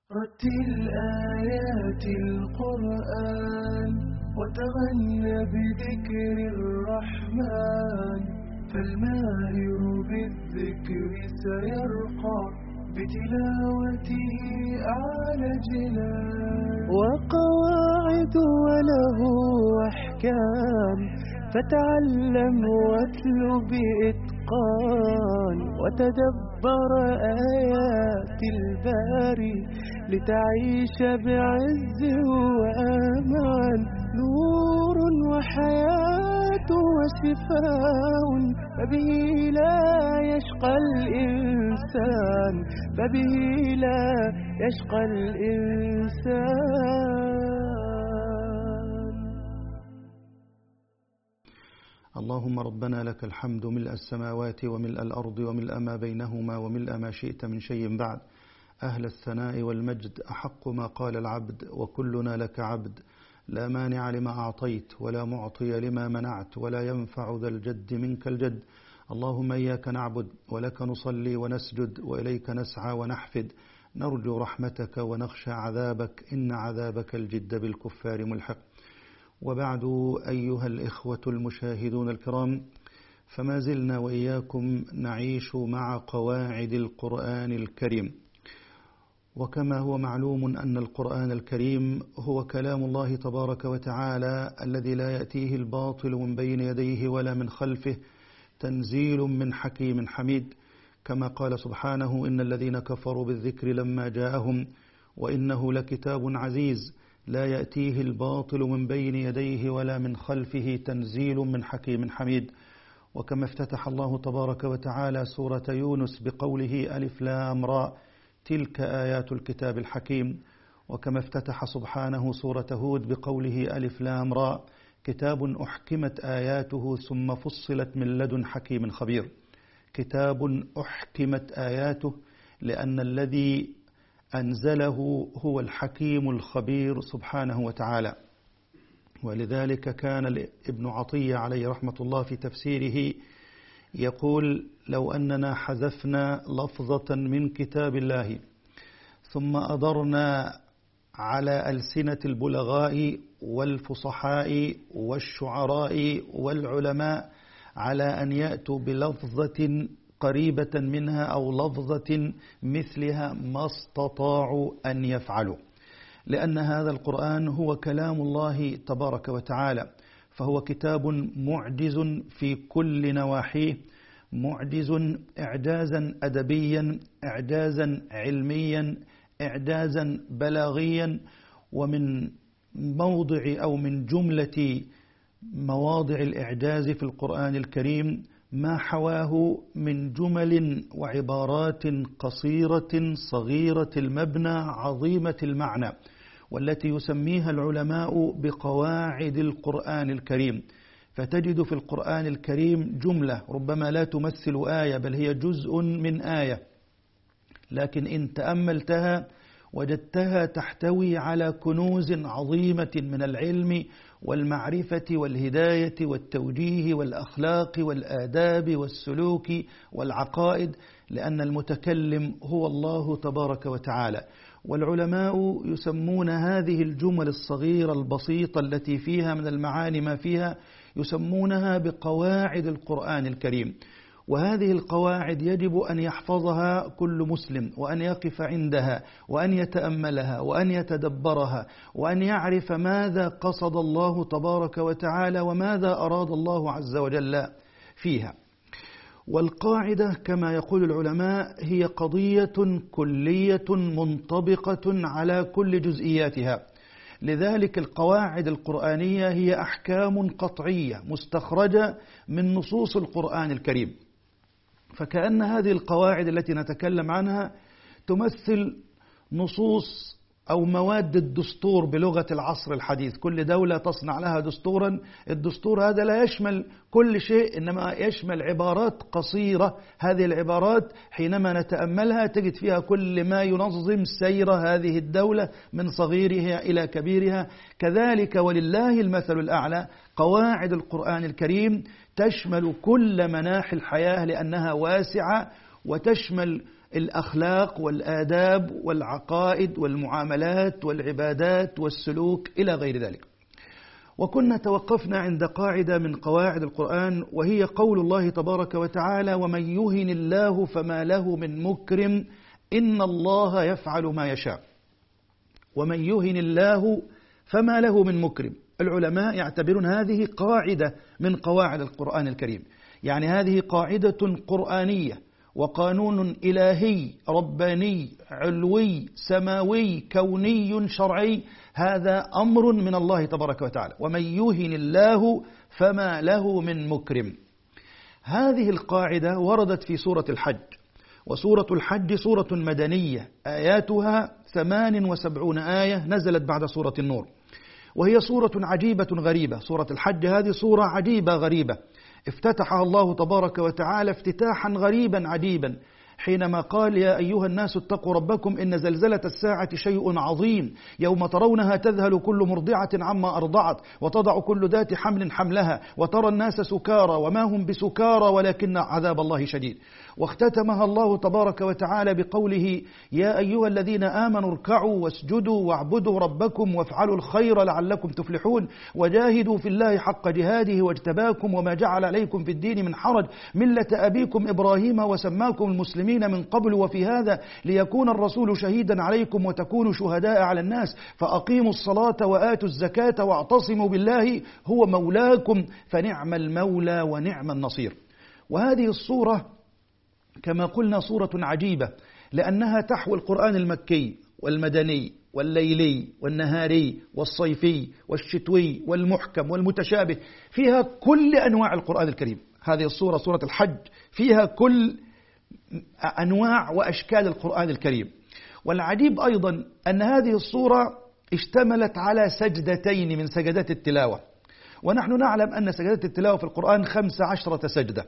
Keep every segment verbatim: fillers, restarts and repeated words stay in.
رتل آيات القرآن وتغنى بذكر الرحمن، فالماهر بالذكر سيرقى بتلاوته أعلى جنان. وقواعد وله أحكام، فتعلم واتل بإتقان، وتدبر آيات الباري لتعيش بعز وأمان. نور وحياة وشفاء، فبه لا يشقى الإنسان، فبه لا يشقى الإنسان. اللهم ربنا لك الحمد ملء السماوات وملء الأرض وملء ما بينهما وملء ما شئت من شيء بعد. أهل الثناء والمجد، أحق ما قال العبد وكلنا لك عبد. لا مانع لما أعطيت ولا معطي لما منعت ولا ينفع ذا الجد منك الجد. اللهم إياك نعبد ولك نصلي ونسجد وإليك نسعى ونحفد، نرجو رحمتك ونخشى عذابك، إن عذابك الجد بالكفار ملحق. وبعد، أيها الإخوة المشاهدون الكرام، فما زلنا وإياكم نعيش مع قواعد القرآن الكريم. وكما هو معلوم أن القرآن الكريم هو كلام الله تبارك وتعالى الذي لا يأتيه الباطل من بين يديه ولا من خلفه، تنزيل من حكيم حميد، كما قال سبحانه: إن الذين كفروا بالذكر لما جاءهم وإنه لكتاب عزيز لا يأتيه الباطل من بين يديه ولا من خلفه، تنزيل من حكيم حميد. وكما افتتح الله تبارك وتعالى سورة يونس بقوله: ألف لام راء تلك آيات الكتاب الحكيم. وكما افتتح سبحانه سورة هود بقوله: ألف لام راء كتاب أحكمت آياته ثم فصلت من لدن حكيم خبير. كتاب أحكمت آياته لأن الذي أنزله هو الحكيم الخبير سبحانه وتعالى. ولذلك كان ابن عطية عليه رحمة الله في تفسيره يقول: لو أننا حذفنا لفظة من كتاب الله ثم أضرنا على ألسنة البلغاء والفصحاء والشعراء والعلماء على أن يأتوا بلفظة قريبة منها أو لفظة مثلها، ما استطاعوا أن يفعلوا، لأن هذا القرآن هو كلام الله تبارك وتعالى، فهو كتاب معجز في كل نواحيه، معجز إعجازا أدبيا، إعجازا علميا، إعجازا بلاغيا. ومن موضع أو من جملة مواضع الإعجاز في القرآن الكريم ما حواه من جمل وعبارات قصيرة صغيرة المبنى عظيمة المعنى، والتي يسميها العلماء بقواعد القرآن الكريم. فتجد في القرآن الكريم جملة ربما لا تمثل آية، بل هي جزء من آية، لكن إن تأملتها وجدتها تحتوي على كنوز عظيمة من العلم والمعرفة والهداية والتوجيه والأخلاق والآداب والسلوك والعقائد، لأن المتكلم هو الله تبارك وتعالى. والعلماء يسمون هذه الجمل الصغيرة البسيطة التي فيها من المعاني ما فيها، يسمونها بقواعد القرآن الكريم. وهذه القواعد يجب أن يحفظها كل مسلم، وأن يقف عندها، وأن يتأملها، وأن يتدبرها، وأن يعرف ماذا قصد الله تبارك وتعالى وماذا أراد الله عز وجل فيها. والقاعدة كما يقول العلماء هي قضية كلية منطبقة على كل جزئياتها. لذلك القواعد القرآنية هي أحكام قطعية مستخرجة من نصوص القرآن الكريم. فكأن هذه القواعد التي نتكلم عنها تمثل نصوص أو مواد الدستور بلغة العصر الحديث. كل دولة تصنع لها دستورا، الدستور هذا لا يشمل كل شيء، إنما يشمل عبارات قصيرة. هذه العبارات حينما نتأملها تجد فيها كل ما ينظم سير هذه الدولة من صغيرها إلى كبيرها. كذلك ولله المثل الأعلى، قواعد القرآن الكريم تشمل كل مناحي الحياة لأنها واسعة، وتشمل الأخلاق والآداب والعقائد والمعاملات والعبادات والسلوك إلى غير ذلك. وكنا توقفنا عند قاعدة من قواعد القرآن، وهي قول الله تبارك وتعالى: ومن يهن الله فما له من مكرم إن الله يفعل ما يشاء. ومن يهن الله فما له من مكرم. العلماء يعتبرون هذه قاعدة من قواعد القرآن الكريم، يعني هذه قاعدة قرآنية وقانون إلهي رباني علوي سماوي كوني شرعي، هذا أمر من الله تبارك وتعالى. ومن يهن الله فما له من مكرم. هذه القاعدة وردت في سورة الحج، وسورة الحج سورة مدنية آياتها ثمان وسبعون آية، نزلت بعد سورة النور، وهي سورة عجيبة غريبة. سورة الحج هذه سورة عجيبة غريبة، افتتحها الله تبارك وتعالى افتتاحا غريبا عجيبا حينما قال: يا أيها الناس اتقوا ربكم إن زلزلة الساعة شيء عظيم يوم ترونها تذهل كل مرضعة عما أرضعت وتضع كل ذات حمل حملها وترى الناس سكارى وما هم بسكارى ولكن عذاب الله شديد. واختتمها الله تبارك وتعالى بقوله: يا أيها الذين آمنوا اركعوا واسجدوا واعبدوا ربكم وافعلوا الخير لعلكم تفلحون وجاهدوا في الله حق جهاده واجتباكم وما جعل عليكم في الدين من حرج ملة أبيكم إبراهيم وسماكم المسلمين من قبل وفي هذا ليكون الرسول شهيدا عليكم وتكونوا شهداء على الناس فأقيموا الصلاة وآتوا الزكاة واعتصموا بالله هو مولاكم فنعم المولى ونعم النصير. وهذه الصورة كما قلنا صورة عجيبة، لأنها تحوي القرآن المكي والمدني والليلي والنهاري والصيفي والشتوي والمحكم والمتشابه، فيها كل أنواع القرآن الكريم. هذه الصورة سورة الحج فيها كل أنواع وأشكال القرآن الكريم. والعجيب أيضا أن هذه الصورة اشتملت على سجدتين من سجدات التلاوة، ونحن نعلم أن سجدات التلاوة في القرآن خمس عشرة سجدة،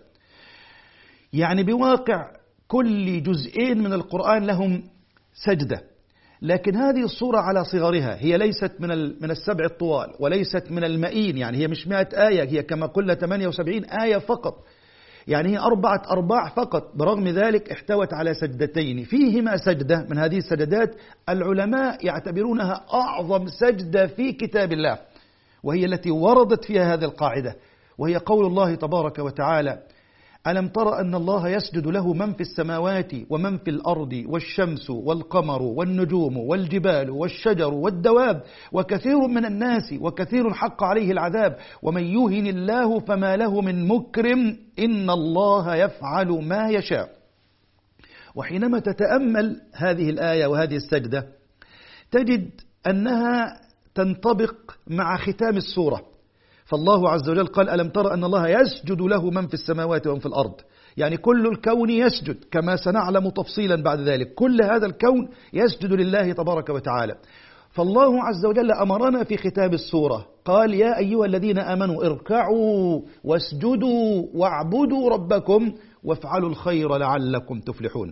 يعني بواقع كل جزئين من القرآن لهم سجدة. لكن هذه الصورة على صغرها، هي ليست من من السبع الطوال وليست من المئين، يعني هي مش مئة آية، هي كما قلنا ثمانية وسبعين آية فقط، يعني هي أربعة أرباع فقط. برغم ذلك احتوت على سجدتين فيهما سجدة من هذه السجدات العلماء يعتبرونها أعظم سجدة في كتاب الله، وهي التي وردت فيها هذه القاعدة، وهي قول الله تبارك وتعالى: ألم تر أن الله يسجد له من في السماوات ومن في الأرض والشمس والقمر والنجوم والجبال والشجر والدواب وكثير من الناس وكثير حق عليه العذاب ومن يهن الله فما له من مكرم إن الله يفعل ما يشاء. وحينما تتأمل هذه الآية وهذه السجدة تجد أنها تنطبق مع ختام السورة، فالله عز وجل قال: ألم تر أن الله يسجد له من في السماوات ومن في الأرض، يعني كل الكون يسجد، كما سنعلم تفصيلا بعد ذلك، كل هذا الكون يسجد لله تبارك وتعالى. فالله عز وجل أمرنا في ختام السورة قال: يا أيها الذين آمنوا اركعوا واسجدوا واعبدوا ربكم وافعلوا الخير لعلكم تفلحون.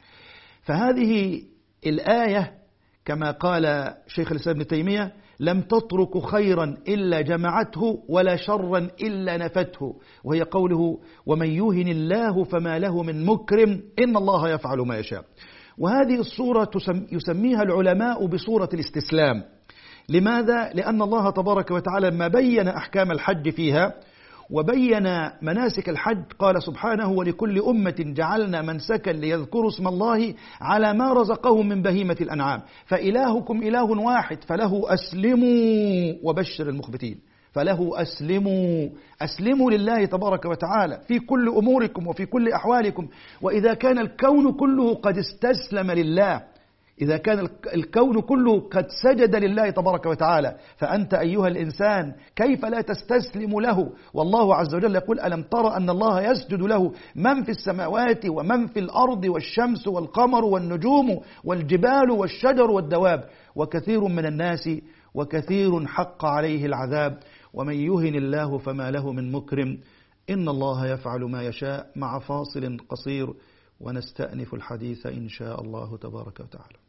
فهذه الآية كما قال شيخ الإسلام ابن تيمية: لم تترك خيرا إلا جمعته ولا شرا إلا نفته، وهي قوله: ومن يهن الله فما له من مكرم إن الله يفعل ما يشاء. وهذه الصورة يسميها العلماء بصورة الاستسلام. لماذا؟ لأن الله تبارك وتعالى لما بين أحكام الحج فيها وبين مناسك الحج قال سبحانه: ولكل أمة جعلنا منسكا ليذكروا اسم الله على ما رزقهم من بهيمة الأنعام فإلهكم إله واحد فله أسلموا وبشر المخبتين. فله أسلموا، أسلموا لله تبارك وتعالى في كل أموركم وفي كل أحوالكم. وإذا كان الكون كله قد استسلم لله، إذا كان الكون كله قد سجد لله تبارك وتعالى، فأنت أيها الإنسان كيف لا تستسلم له؟ والله عز وجل يقول: ألم تر أن الله يسجد له من في السماوات ومن في الأرض والشمس والقمر والنجوم والجبال والشجر والدواب وكثير من الناس وكثير حق عليه العذاب ومن يهن الله فما له من مكرم إن الله يفعل ما يشاء. مع فاصل قصير ونستأنف الحديث إن شاء الله تبارك وتعالى.